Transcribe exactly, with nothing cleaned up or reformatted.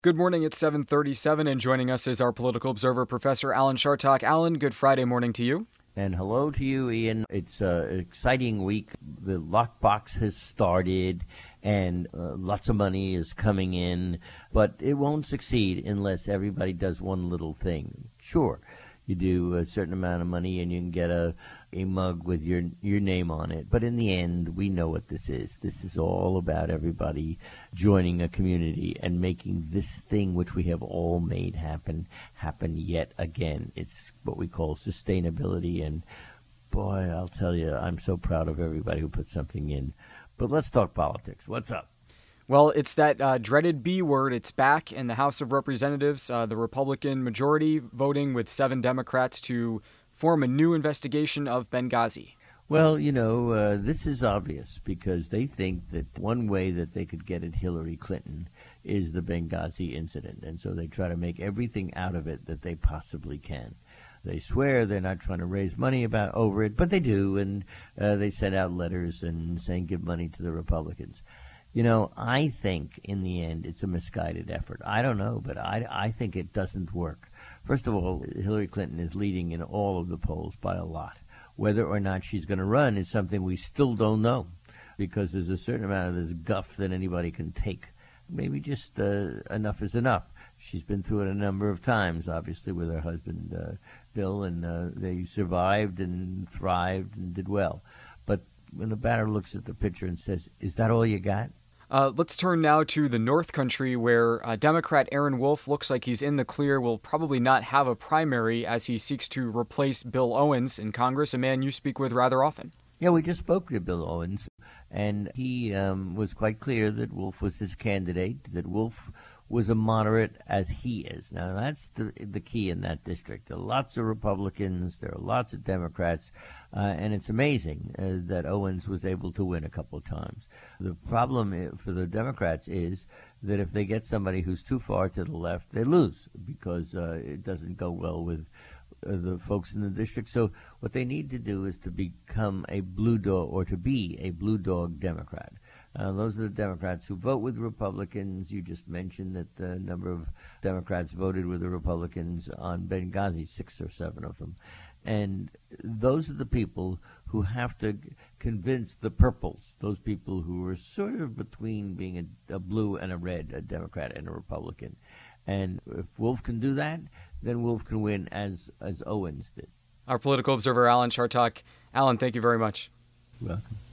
Good morning, it's seven thirty-seven, and joining us is our political observer, Professor Alan Chartock. Alan, good Friday morning to you. And hello to you, Ian. It's uh, an exciting week. The lockbox has started, and uh, lots of money is coming in, but it won't succeed unless everybody does one little thing. Sure, you do a certain amount of money and you can get a, a mug with your your name on it. But in the end, we know what this is. This is all about everybody joining a community and making this thing which we have all made happen, happen yet again. It's what we call sustainability. And boy, I'll tell you, I'm so proud of everybody who put something in. But let's talk politics. What's up? Well, it's that uh, dreaded B word. It's back in the House of Representatives. Uh, the Republican majority voting with seven Democrats to form a new investigation of Benghazi. Well, you know, uh, this is obvious because they think that one way that they could get at Hillary Clinton is the Benghazi incident. And so they try to make everything out of it that they possibly can. They swear they're not trying to raise money about over it, but they do. And uh, they send out letters and saying give money to the Republicans. You know, I think in the end it's a misguided effort. I don't know, but I, I think it doesn't work. First of all, Hillary Clinton is leading in all of the polls by a lot. Whether or not she's going to run is something we still don't know because there's a certain amount of this guff that anybody can take. Maybe just uh, enough is enough. She's been through it a number of times, obviously, with her husband, uh, Bill, and uh, they survived and thrived and did well. But when the batter looks at the pitcher and says, is that all you got? Uh, let's turn now to the North Country, where uh, Democrat Aaron Wolf looks like he's in the clear, will probably not have a primary as he seeks to replace Bill Owens in Congress, a man you speak with rather often. Yeah, we just spoke to Bill Owens, and he um, was quite clear that Wolf was his candidate, that Wolf was a moderate as he is. Now, that's the the key in that district. There are lots of Republicans, there are lots of Democrats, uh, and it's amazing uh, that Owens was able to win a couple of times. The problem for the Democrats is that if they get somebody who's too far to the left, they lose because uh, it doesn't go well with uh, the folks in the district. So what they need to do is to become a blue dog or to be a blue dog Democrat. Uh, those are the Democrats who vote with Republicans. You just mentioned that the number of Democrats voted with the Republicans on Benghazi, six or seven of them. And those are the people who have to convince the purples, those people who are sort of between being a, a blue and a red, a Democrat and a Republican. And if Wolf can do that, then Wolf can win as, as Owens did. Our political observer, Alan Chartock. Alan, thank you very much. You're welcome.